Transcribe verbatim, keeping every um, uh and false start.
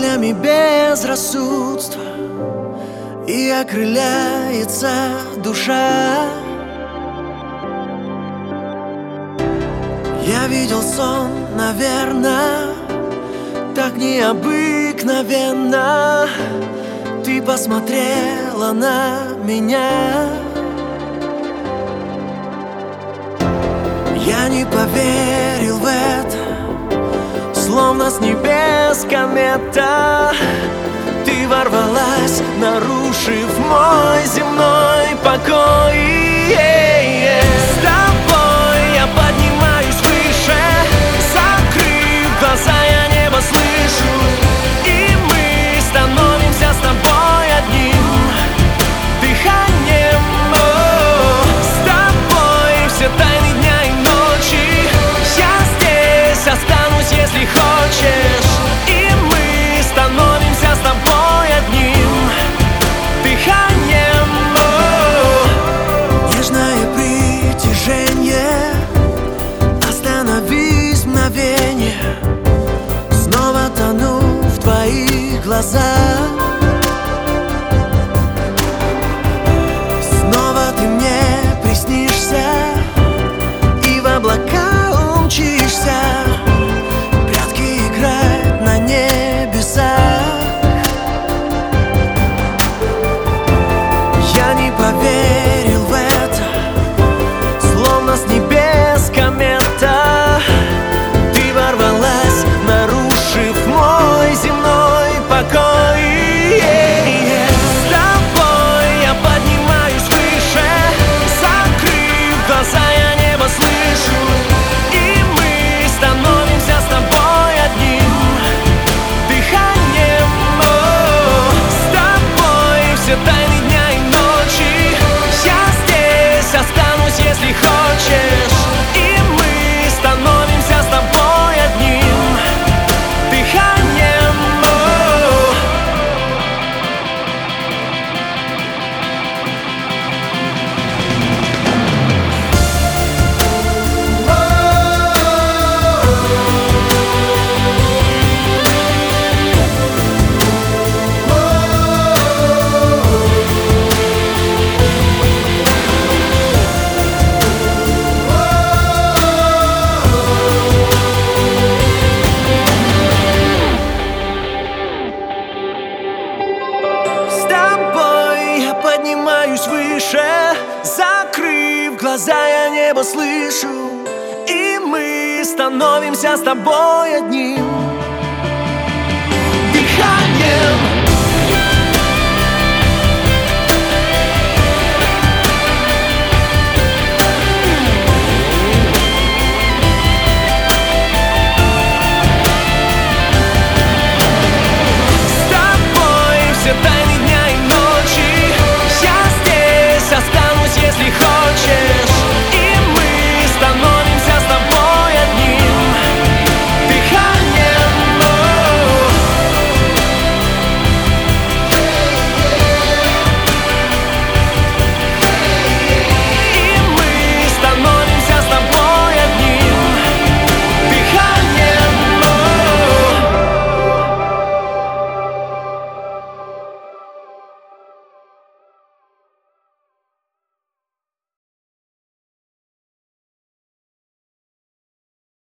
волнами безрассудства, и окрыляется душа. Я видел сон, наверное, так необыкновенно. Ты посмотрела на меня. Я не поверил в это, словно с небес комета. Ты ворвалась, нарушив мой земной покой. С тобой я поднимаюсь выше, закрыв глаза, я небо слышу. И мы становимся с тобой одним дыханием. О, с тобой все тайны дня и ночи. Я здесь останусь, если хочешь. И мы становимся с тобой одним дыханием. О, нежное притяжение, остановись мгновенье. Снова тону в твоих глазах. Снова ты мне приснишься и в облака умчишься. Прятки играют на небесах. Я не поверил в это, словно с небес комета. Ты ворвалась, нарушив мой земной покой. С тобой я поднимаюсь выше, закрыв глаза, я небо слышу. И мы становимся с тобой одним дыханием. О, с тобой все тайны дня и ночи. Я здесь останусь, если хочешь. И мы становимся с тобой одним дыханием. О, с тобой я поднимаюсь выше, закрыв глаза, я небо слышу. И мы становимся с тобой одним дыханием.